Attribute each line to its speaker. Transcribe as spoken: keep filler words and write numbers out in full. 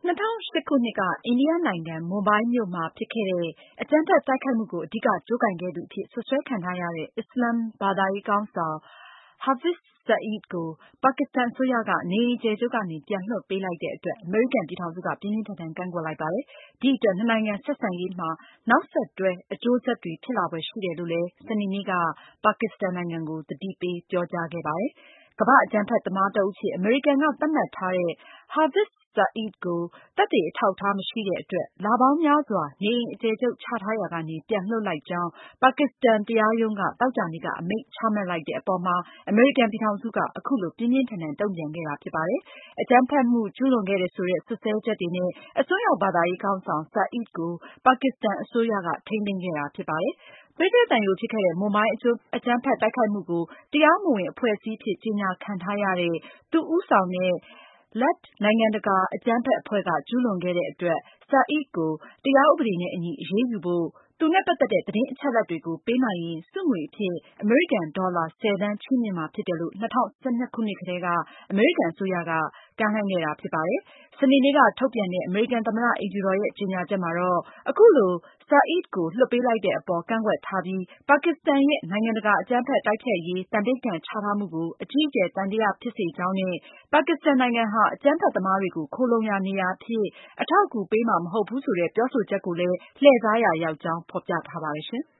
Speaker 1: ၂၀၀၈ ခုနှစ်က အိန္ဒိယနိုင်ငံ မွန်ဘိုင်းမြို့မှာဖြစ်ခဲ့တဲ့ အကြမ်းဖက်တိုက်ခိုက်မှုကို အဓိကကြိုးကိုင်ခဲ့သူအဖြစ် စွပ်စွဲခံထားရတဲ့ အစ္စလာမ်ဘာသာရေးခေါင်းဆောင် Hafiz Saeed ကို ပါကစ္စတန်အစိုးရက နေအိမ်အကျယ်ချုပ်ကနေ ပြန်လွှတ်ပေးလိုက်တဲ့အတွက် အမေရိကန်ပြည်ထောင်စုက ပြင်းပြင်းထန်ထန်ကန့်ကွက်လိုက်ပါတယ်။ ဒီအတွက် နှစ်နိုင်ငံဆက်ဆံရေးမှာ နောက်ဆက်တွဲ အကျိုးဆက်တွေဖြစ်လာဖွယ်ရှိတယ်လို့လည်း စနေနေ့က ပါကစ္စတန်နိုင်ငံကို သတိပေးပြောကြားခဲ့ပါတယ်။ ကမ္ဘာ့အကြမ်းဖက်သမားတဦးအဖြစ် အမေရိကန်က သတ်မှတ်ထားတဲ့ Hafiz Saeed ကို သက်သေအထောက်အထားမရှိတဲ့အတွက် လပေါင်းများစွာ နေအိမ်အကျယ်ချုပ်ချထားရာကနေ ပြန်လွှတ်လိုက်ကြောင်း ပါကစ္စတန်တရားရုံးက သောကြာနေ့က အမိန့်ချမှတ်လိုက်တဲ့အပေါ်မှာ အမေရိကန်ပြည်ထောင်စုက အခုလို ပြင်းပြင်းထန်ထန်တုန့်ပြန်ခဲ့တာဖြစ်ပါတယ်။ အကြမ်းဖက်မှုကျူးလွန်ခဲ့တယ်ဆိုတဲ့ စွပ်စွဲချက်တွေနဲ့ အစွန်းရောက်ဘာသာရေးခေါင်းဆောင် Saeed ကို ပါကစ္စတန်အစိုးရက ထိန်းသိမ်းခဲ့တာဖြစ်ပါတယ်။ သွေးထွက်သံယိုဖြစ်ခဲ့တဲ့ မွန်ဘိုင်းအကြမ်းဖက်တိုက်ခိုက်မှုကို တရားမဝင်အဖွဲ့အစည်းအဖြစ် ကြေညာခံထားရတဲ့ သူဦးဆောင်တဲ့ Lalt နိုင်ငံတကာအကြမ်းဖက်အဖွဲ့က ကျူးလွန်ခဲ့တဲ့အတွက် Saeed ကို တရားဥပဒေနဲ့အညီအရေးယူဖို့ သူနဲ့ ပတ်သက်တဲ့ သတင်းအချက်အလက်တွေကို ပေးနိုင်ရင် ဆုငွေအဖြစ် အမေရိကန်ဒေါ်လာ ဆယ်သန်းချီးမြှင့်မှာဖြစ်တယ်လို့ ၂၀၁၂ ခုနှစ်ကတည်းက အမေရိကန်အစိုးရက ကမ်းလှမ်းခဲ့တာဖြစ်ပါတယ်။ စနေနေ့က ထုတ်ပြန်တဲ့ အမေရိကန်သမ္မတအိမ်ဖြူတော်ရဲ့ ကြေညာချက်မှာတော့ အခုလို Saeed ကို လွှတ်ပေးလိုက်တဲ့အပေါ် ကန့်ကွက်ထားပြီး ပါကစ္စတန်ရဲ့ နိုင်ငံတကာအကြမ်းဖက်တိုက်ဖျက်ရေး သန္နိဋ္ဌာန်ချထားမှုကို အကြီးအကျယ်သံသယဖြစ်စေကြောင်းနဲ့ ပါကစ္စတန်နိုင်ငံဟာ အကြမ်းဖက်သမားတွေကို ခိုလှုံရာနေရာအဖြစ် အထောက်အကူပေးမှာမဟုတ်ဘူးဆိုတဲ့ ပြောဆိုချက်ကိုလည်း လှည့်စားရာရောက်ကြောင်း ဖေါ်ပြထားပါတယ်။